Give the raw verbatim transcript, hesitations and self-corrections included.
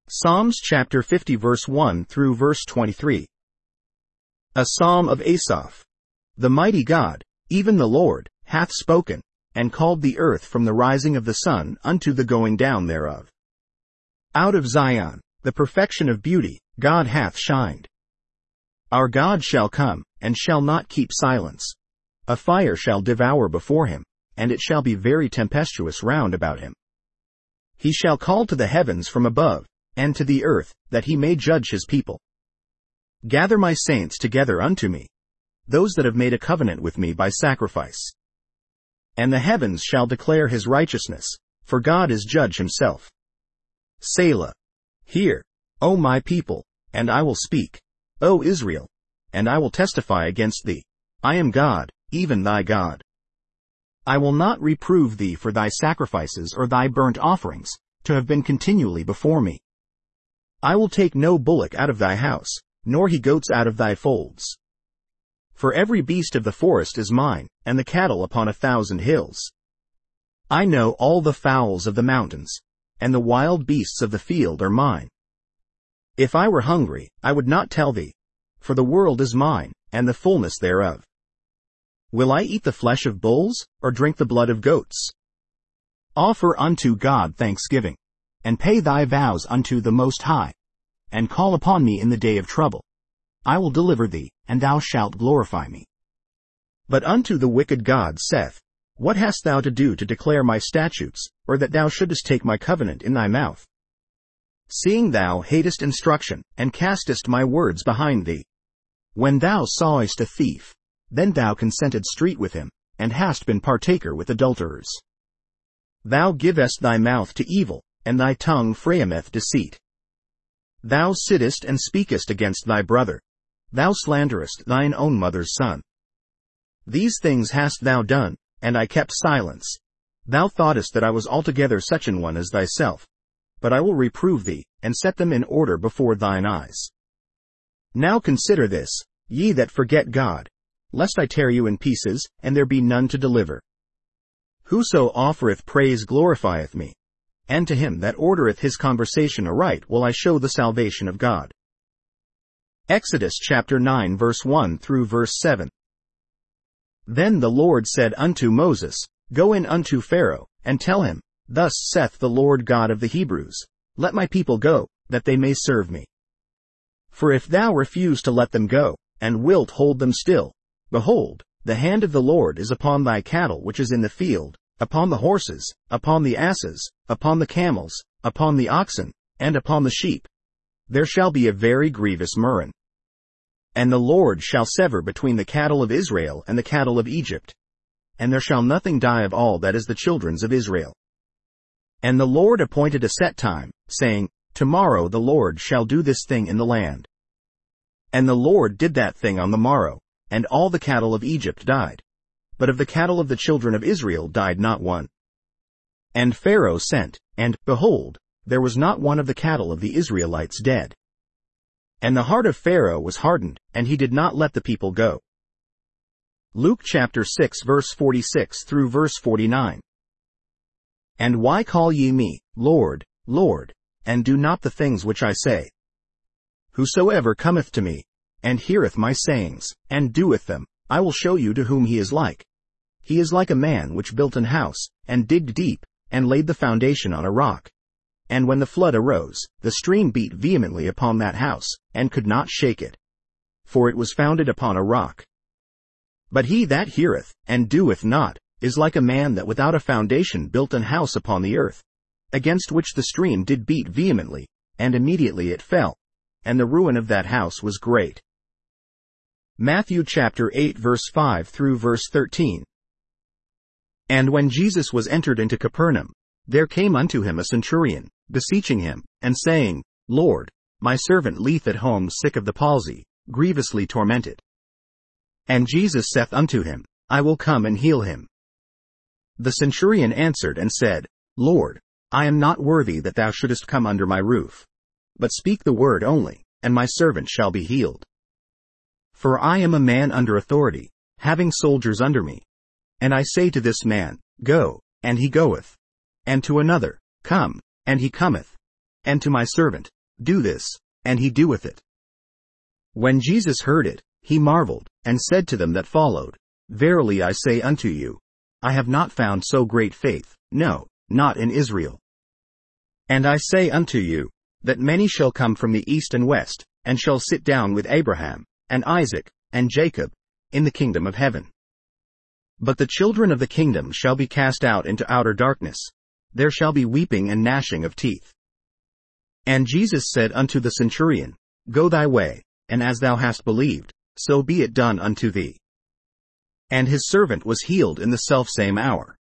Psalms chapter fifty verse one through verse twenty-three. A psalm of Asaph. The mighty God, even the Lord, hath spoken, and called the earth from the rising of the sun unto the going down thereof. Out of Zion, the perfection of beauty, God hath shined. Our God shall come, and shall not keep silence. A fire shall devour before him, and it shall be very tempestuous round about him. He shall call to the heavens from above, and to the earth, that he may judge his people. Gather my saints together unto me, those that have made a covenant with me by sacrifice. And the heavens shall declare his righteousness, for God is judge himself. Selah. Hear, O my people, and I will speak, O Israel, and I will testify against thee. I am God, even thy God. I will not reprove thee for thy sacrifices or thy burnt offerings, to have been continually before me. I will take no bullock out of thy house, nor he goats out of thy folds. For every beast of the forest is mine, and the cattle upon a thousand hills. I know all the fowls of the mountains, and the wild beasts of the field are mine. If I were hungry, I would not tell thee, for the world is mine, and the fullness thereof. Will I eat the flesh of bulls, or drink the blood of goats? Offer unto God thanksgiving, and pay thy vows unto the Most High, and call upon me in the day of trouble. I will deliver thee, and thou shalt glorify me. But unto the wicked God saith, What hast thou to do to declare my statutes, or that thou shouldest take my covenant in thy mouth? Seeing thou hatest instruction, and castest my words behind thee. When thou sawest a thief, then thou consented street with him, and hast been partaker with adulterers. Thou givest thy mouth to evil, and thy tongue frameth deceit. Thou sittest and speakest against thy brother. Thou slanderest thine own mother's son. These things hast thou done, and I kept silence. Thou thoughtest that I was altogether such an one as thyself. But I will reprove thee, and set them in order before thine eyes. Now consider this, ye that forget God, lest I tear you in pieces, and there be none to deliver. Whoso offereth praise glorifieth me, and to him that ordereth his conversation aright will I show the salvation of God. Exodus chapter nine verse one through verse seven. Then the Lord said unto Moses, Go in unto Pharaoh, and tell him, Thus saith the Lord God of the Hebrews, Let my people go, that they may serve me. For if thou refuse to let them go, and wilt hold them still, behold, the hand of the Lord is upon thy cattle which is in the field, upon the horses, upon the asses, upon the camels, upon the oxen, and upon the sheep. There shall be a very grievous murrain. And the Lord shall sever between the cattle of Israel and the cattle of Egypt. And there shall nothing die of all that is the children's of Israel. And the Lord appointed a set time, saying, Tomorrow the Lord shall do this thing in the land. And the Lord did that thing on the morrow, and all the cattle of Egypt died. But of the cattle of the children of Israel died not one. And Pharaoh sent, and, behold, there was not one of the cattle of the Israelites dead. And the heart of Pharaoh was hardened, and he did not let the people go. Luke chapter six verse forty-six through verse forty-nine. And why call ye me, Lord, Lord, and do not the things which I say? Whosoever cometh to me, and heareth my sayings, and doeth them, I will show you to whom he is like. He is like a man which built an house, and digged deep, and laid the foundation on a rock. And when the flood arose, the stream beat vehemently upon that house, and could not shake it. For it was founded upon a rock. But he that heareth, and doeth not, is like a man that without a foundation built an house upon the earth, against which the stream did beat vehemently, and immediately it fell, and the ruin of that house was great. Matthew chapter eight verse five through verse thirteen. And when Jesus was entered into Capernaum, there came unto him a centurion, beseeching him, and saying, Lord, my servant lieth at home sick of the palsy, grievously tormented. And Jesus saith unto him, I will come and heal him. The centurion answered and said, Lord, I am not worthy that thou shouldest come under my roof. But speak the word only, and my servant shall be healed. For I am a man under authority, having soldiers under me. And I say to this man, Go, and he goeth. And to another, Come, and he cometh. And to my servant, Do this, and he doeth it. When Jesus heard it, he marveled, and said to them that followed, Verily I say unto you, I have not found so great faith, no, not in Israel. And I say unto you, that many shall come from the east and west, and shall sit down with Abraham, and Isaac, and Jacob, in the kingdom of heaven. But the children of the kingdom shall be cast out into outer darkness. There shall be weeping and gnashing of teeth. And Jesus said unto the centurion, Go thy way, and as thou hast believed, so be it done unto thee. And his servant was healed in the selfsame hour.